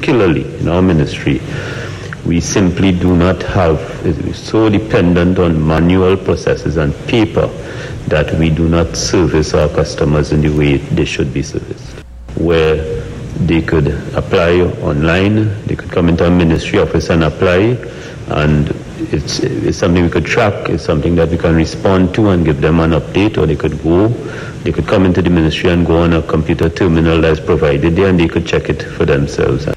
particularly in our ministry, we simply do not have, we're so dependent on manual processes and paper that we do not service our customers in the way they should be serviced. Where they could apply online, they could come into our ministry office and apply, and it's something we could track, it's something that we can respond to and give them an update, or they could come into the ministry and go on a computer terminal that's provided there and they could check it for themselves.